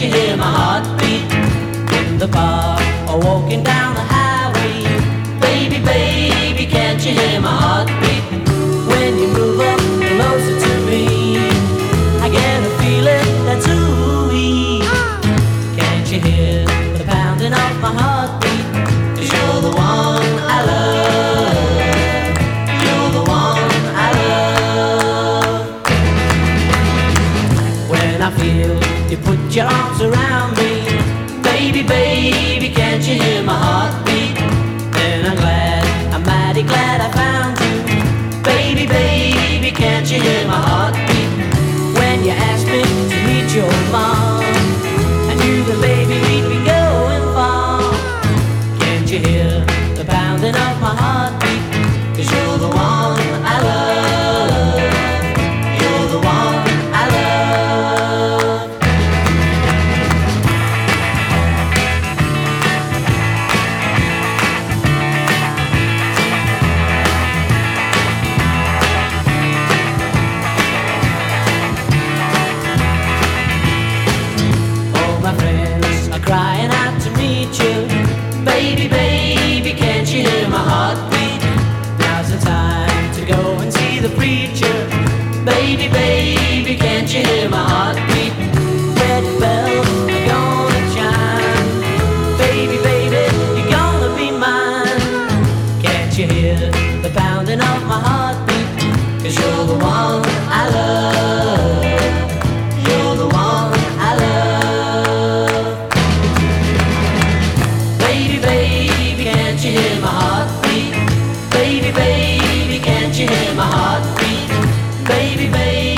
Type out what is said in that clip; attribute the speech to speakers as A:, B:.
A: you hear my heartbeat? In the park or walking down the highway, baby, baby, can't you hear my heartbeat? When you move up closer to me, I get a feeling that's ooey. Can't you hear the pounding of my heartbeat? 'Cause you're the one I love. You're the one I love. When I feel you put your arms around me, baby, baby, can't you hear my heartbeat? Then I'm mighty glad I found you. Baby, baby, can't you hear my heartbeat? When you asked me to meet your mom, I knew that baby we'd be going far. Can't you hear the pounding of my heartbeat? 'Cause you're the one I love. You're the one I love. My friends are crying out to meet you. Baby, baby, can't you hear my heartbeat? Now's the time to go and see the preacher. Baby, baby, can't you hear my heartbeat? Wedding bells are gonna chime. Baby, baby, you're gonna be mine. Can't you hear the pounding of my heartbeat? 'Cause you're the one I love. You're the one I love. Baby, baby, can't you hear my heartbeat? Baby, baby, can't you hear my heartbeat? Baby, baby.